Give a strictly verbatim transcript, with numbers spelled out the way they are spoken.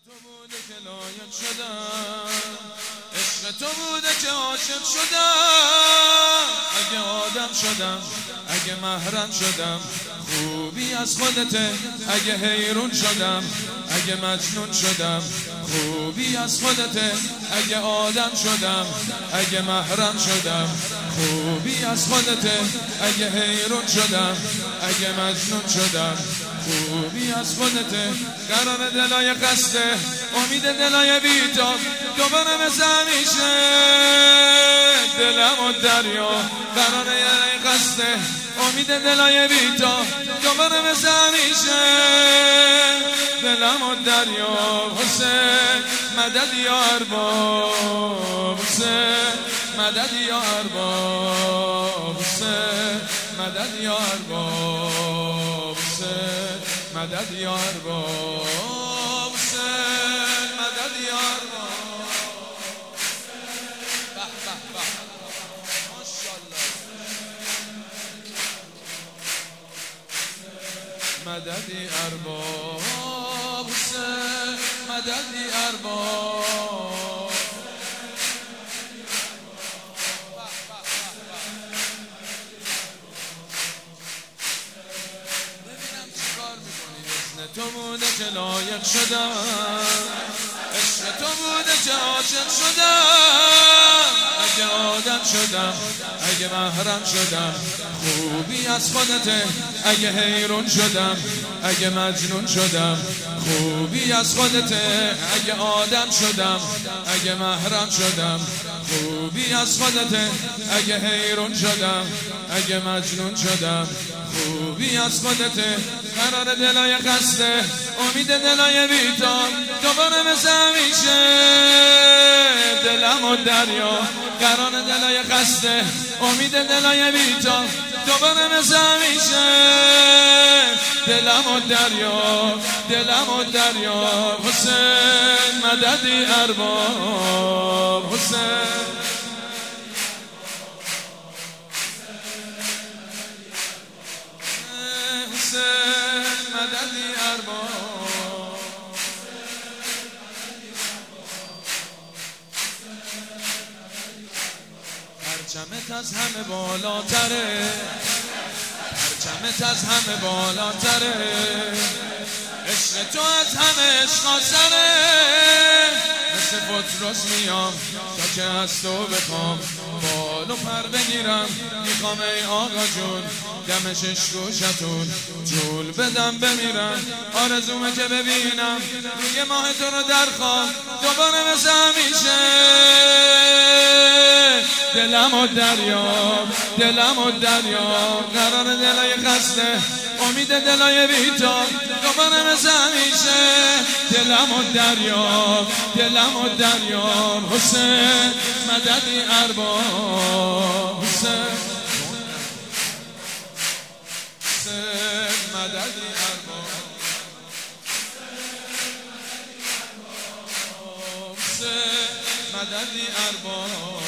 تو بوده که لایق شدم، عشق تو بوده که عاشق شدم. اگه آدم شدم، اگه محرم شدم، خوبی از خودته. اگه حیرون شدم، اگه مجنون شدم، خوبی از خودته. اگه آدم شدم، اگه محرم شدم، خوبی از خودته. اگه حیرون شدم، اگه مجنون شدم، خوبی از خودته. قرار دلای خسته، امید دلای بی‌تا، دوباره مثل همیشه دلم و دریا. قرار دلای خسته، امید دلای بی‌تا، دوباره مثل همیشه دلم و دریا. حسین مدد یا ارباب، حسین مدد یا ارباب، حسین مدد یا ارباب، حسین مدد یا ارباب، حسین مدد یا ارباب. به به به ماشاءالله. مددی ارباب، حسین مددی ارباب. تو بوده که لایق شدم، عشق تو بوده که عاشق شدم. اگه آدم شدم، اگه محرم شدم، خوبی از خودته. اگه حیرون شدم، اگه مجنون شدم، خوبی از خودته. اگه آدم شدم، اگه محرم شدم، خوبی از خودته. اگه حیرون شدم، اگه مجنون شدم، خوبی از خودته. قرار دلای خسته، امید دلای بی‌تا، دوباره مثل همیشه دلم و دریا. قرار دلای خسته، امید دلای بی‌تا، دوباره مثل همیشه دلم و دریا، دلم و دریا. حسین مددی ارباب، حسین مددی ارباب. پرچمت از همه بالاتره، پرچمت از همه بالاتره. عشق تو از همه عشقا سره. مثل بطرس میام تا که از تو بخوام بال و پر بگیرم. میخوام ای آقا جون دمشش گوشتون جول بدم بمیرم. آرزومه که ببینم روی ماه تو رو در خواب، دوباره مثل همیشه دلم و دریا، دلم و دریا. قرار دلای خسته، امید دلای بی‌تا، دوباره مثل همیشه دلم و دریا، دلم و دریا. حسین مددی ارباب، حسین حسین مددی ارباب، حسین مددی ارباب.